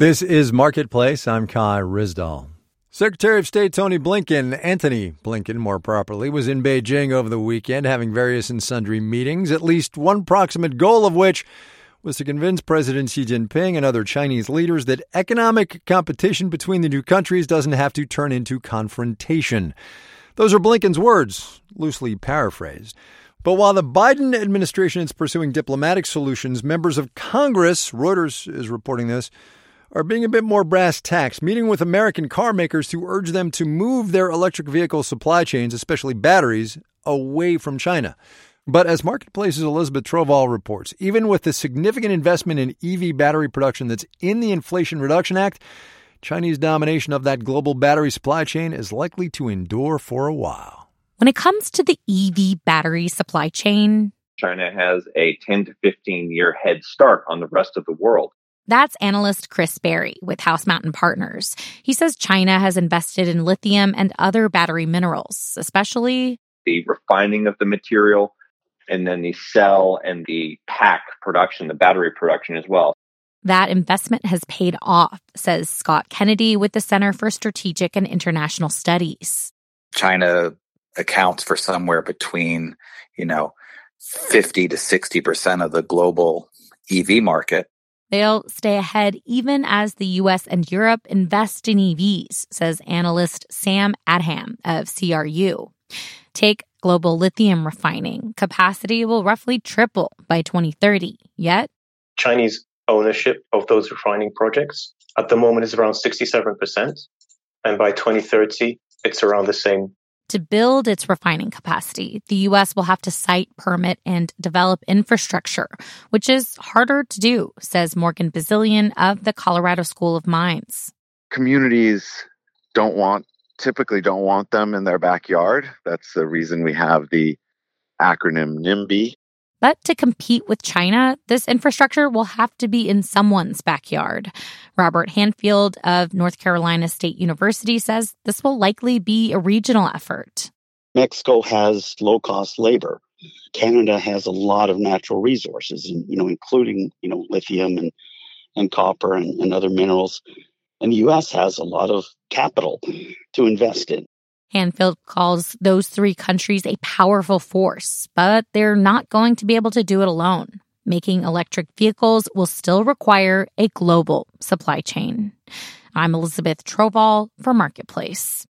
This is Marketplace. I'm Kai Ryssdal. Secretary of State Tony Blinken, Antony Blinken more properly, was in Beijing over the weekend having various and sundry meetings, at least one proximate goal of which was to convince President Xi Jinping and other Chinese leaders that economic competition between the two countries doesn't have to turn into confrontation. Those are Blinken's words, loosely paraphrased. But while the Biden administration is pursuing diplomatic solutions, members of Congress, Reuters is reporting this, are being a bit more brass tacks, meeting with American car makers to urge them to move their electric vehicle supply chains, especially batteries, away from China. But as Marketplace's Elizabeth Trovall reports, even with the significant investment in EV battery production that's in the Inflation Reduction Act, Chinese domination of that global battery supply chain is likely to endure for a while. When it comes to the EV battery supply chain, China has a 10 to 15-year head start on the rest of the world. That's analyst Chris Berry with House Mountain Partners. He says China has invested in lithium and other battery minerals, especially the refining of the material, and then the cell and the pack production, the battery production as well. That investment has paid off, says Scott Kennedy with the Center for Strategic and International Studies. China accounts for somewhere between, 50 to 60% of the global EV market. They'll stay ahead even as the U.S. and Europe invest in EVs, says analyst Sam Adham of CRU. Take global lithium refining. Capacity will roughly triple by 2030. Yet, Chinese ownership of those refining projects at the moment is around 67%. And by 2030, it's around the same. To build its refining capacity, the U.S. will have to site, permit, and develop infrastructure, which is harder to do, says Morgan Bazilian of the Colorado School of Mines. Communities typically don't want them in their backyard. That's the reason we have the acronym NIMBY. But to compete with China, this infrastructure will have to be in someone's backyard. Robert Hanfield of North Carolina State University says this will likely be a regional effort. Mexico has low-cost labor. Canada has a lot of natural resources, including, lithium and copper and other minerals. And the U.S. has a lot of capital to invest in. Hanfield calls those three countries a powerful force, but they're not going to be able to do it alone. Making electric vehicles will still require a global supply chain. I'm Elizabeth Trovall for Marketplace.